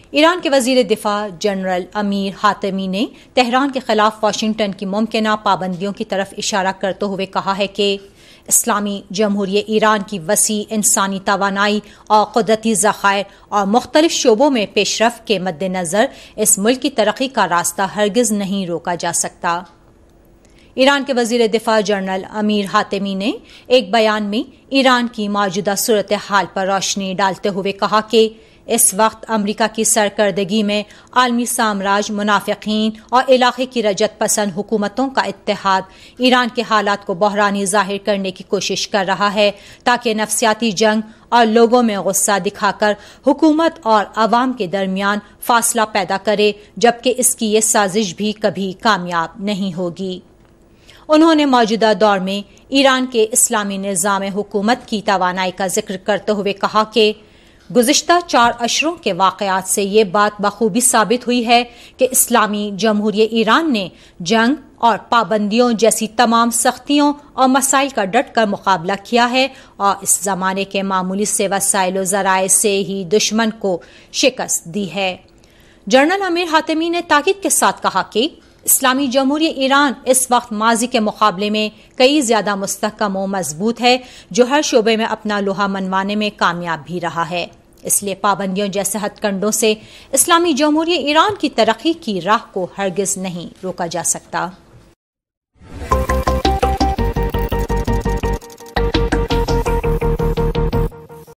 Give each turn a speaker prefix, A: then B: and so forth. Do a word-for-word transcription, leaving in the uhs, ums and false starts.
A: ایران کے وزیر دفاع جنرل امیر حاتمی نے تہران کے خلاف واشنگٹن کی ممکنہ پابندیوں کی طرف اشارہ کرتے ہوئے کہا ہے کہ اسلامی جمہوریہ ایران کی وسیع انسانی توانائی اور قدرتی ذخائر اور مختلف شعبوں میں پیش رفت کے مد نظر اس ملک کی ترقی کا راستہ ہرگز نہیں روکا جا سکتا۔ ایران کے وزیر دفاع جنرل امیر حاتمی نے ایک بیان میں ایران کی موجودہ صورتحال پر روشنی ڈالتے ہوئے کہا کہ اس وقت امریکہ کی سرکردگی میں عالمی سامراج، منافقین اور علاقے کی رجعت پسند حکومتوں کا اتحاد ایران کے حالات کو بحرانی ظاہر کرنے کی کوشش کر رہا ہے تاکہ نفسیاتی جنگ اور لوگوں میں غصہ دکھا کر حکومت اور عوام کے درمیان فاصلہ پیدا کرے، جبکہ اس کی یہ سازش بھی کبھی کامیاب نہیں ہوگی۔ انہوں نے موجودہ دور میں ایران کے اسلامی نظام حکومت کی توانائی کا ذکر کرتے ہوئے کہا کہ گزشتہ چار اشروں کے واقعات سے یہ بات بخوبی ثابت ہوئی ہے کہ اسلامی جمہوریہ ایران نے جنگ اور پابندیوں جیسی تمام سختیوں اور مسائل کا ڈٹ کر مقابلہ کیا ہے اور اس زمانے کے معمولی سے وسائل و ذرائع سے ہی دشمن کو شکست دی ہے۔ جنرل امیر حاتمی نے تاکید کے ساتھ کہا کہ اسلامی جمہوریہ ایران اس وقت ماضی کے مقابلے میں کئی زیادہ مستحکم و مضبوط ہے، جو ہر شعبے میں اپنا لوہا منوانے میں کامیاب بھی رہا ہے۔ اس لیے پابندیوں جیسے ہتھ کنڈوں سے اسلامی جمہوریہ ایران کی ترقی کی راہ کو ہرگز نہیں روکا جا سکتا۔